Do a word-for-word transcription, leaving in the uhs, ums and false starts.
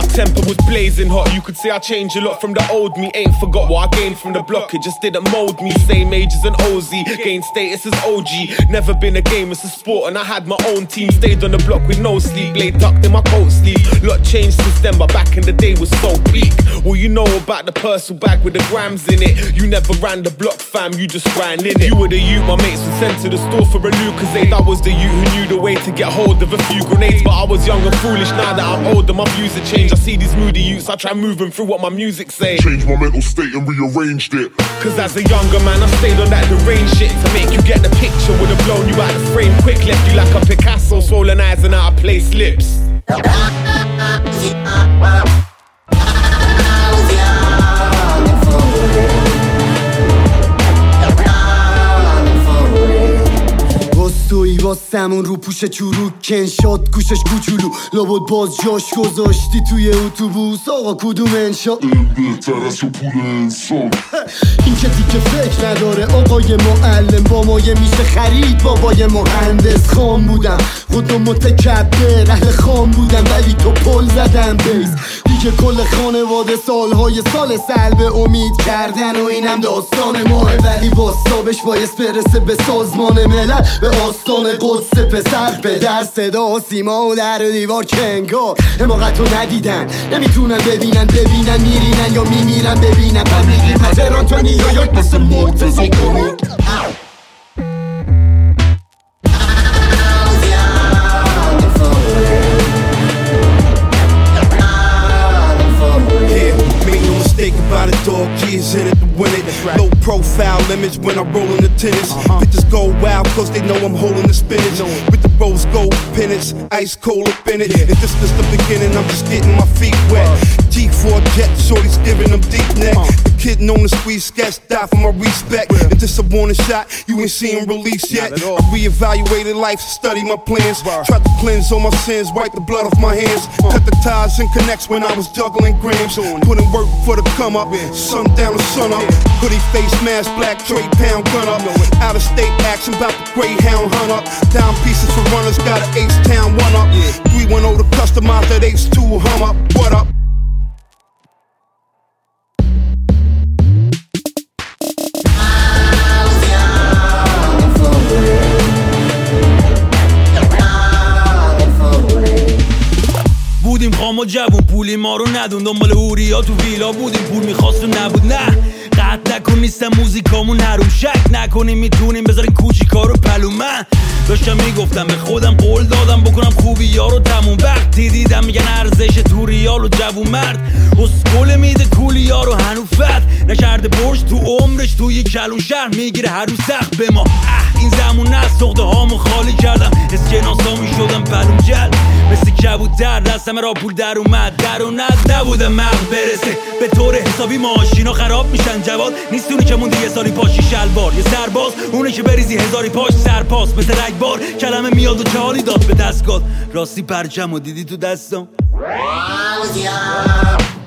temper was blazing hot. You could say I changed a lot from the old me. Ain't forgot what I gained from the block, it just didn't mold me. Same age as an O Z, gained status as O G. Never been a game, it's a sport, and I had my own team. Stayed on the block with no sleep, blade tucked in my coat sleeve. Lot changed since then, but back in the day was so peak. Well, you know about the personal bag with the grams in it. You never ran the block, fam, you just ran in it. You were the youth my mates were sent to the store for a Lucozade. I was the youth who knew the way to get hold of a few grenades. But I was young and foolish, now that I'm older my views have changed. I see these moody youths, I try moving through what my music say. Changed my mental state and rearranged it. Cause as a younger man I stayed on that deranged shit. To make you get the picture, would've blown you out the frame quick. Left you like a Picasso, swollen eyes and out of place lips. توی واسمون رو پوش چروک کن شد گوشش کوچولو لابد باز جاش گذاشتی توی اتوبوس آقا کدوم انشا بهتر از تو پول انسان این که دیگه فکر نداره آقای معلم با مایه میشه خرید بابای مهندس خام بودم خودم متکبر اهل خام بودم ولی تو پل زدم بیس دیگه کل خانواده سالهای سال سلب امید کردن و اینم داستان ماه ولی باستابش باعث برسه به سازمان ملل به آستان قدس پسر پدر صدا و سیما و در دیوار کنگار حماقت رو ندیدن نمیتونن ببینن ببینن میرینن یا میمیرن ببینن من میگیم تهران تا نیویورک مثل مرتضی کنید Think about it, dog, kids in it to win it. Right. Low profile image when I roll in the tennis. Uh-huh. Bitches go wild cause they know I'm holding the spinach. No. With the rose gold pennants, ice cold up in it. Yeah. And this is the beginning, I'm just getting my feet wet. Uh. G four jet, shorty's giving them deep neck. Uh. The kid known to squeeze sketch, die for my respect. Yeah. And this a warning shot, you ain't seen him release yet. I reevaluated life, study my plans. Wow. Tried to cleanse all my sins, wipe the blood off my hands. Uh. Cut the ties and connects when I was juggling grams. Putting work for the come up, sundown to sun up. Hoodie face mask, black tray pound gun up. Out of state action, bout the Greyhound hunt up. Down pieces for runners, got an Ace Town one up. three one oh to customize that Ace two hum up. What up? بودیم خام و جوون پولی ما رو ندون دنبال هوریا تو ویلا بودیم پول میخواست و نبود نه قطع نکن نیستم موزیکامون حروم شک نکنیم میتونیم بذاریم کوچیکا رو پلو من داشتم میگفتم به خودم قول دادم بکنم خوبی یارو تموم وقتی دیدم میگن ارزش تو ریال و جوون مرد اسکول میده کولی یارو هنوفت نکرده برش تو عمرش توی کلون شهر میگیره هر روز سخت به ما اه این زمون نه سخته هامو خالی کردم اسکناسا میشدم پلوم جل مثل کبوتر دستم را پول در اومد در و ند نبودم مغز برسه به طور حسابی ماشینا خراب میشن جواد نیست اونی که موندی یه سالی پاشی شلوار یه سرباز اونی که بریزی هزاری پاش سرپاس مثل رگبار کلمه میاد و چالی داد به دستگاه راستی پرچم و دیدی تو دستم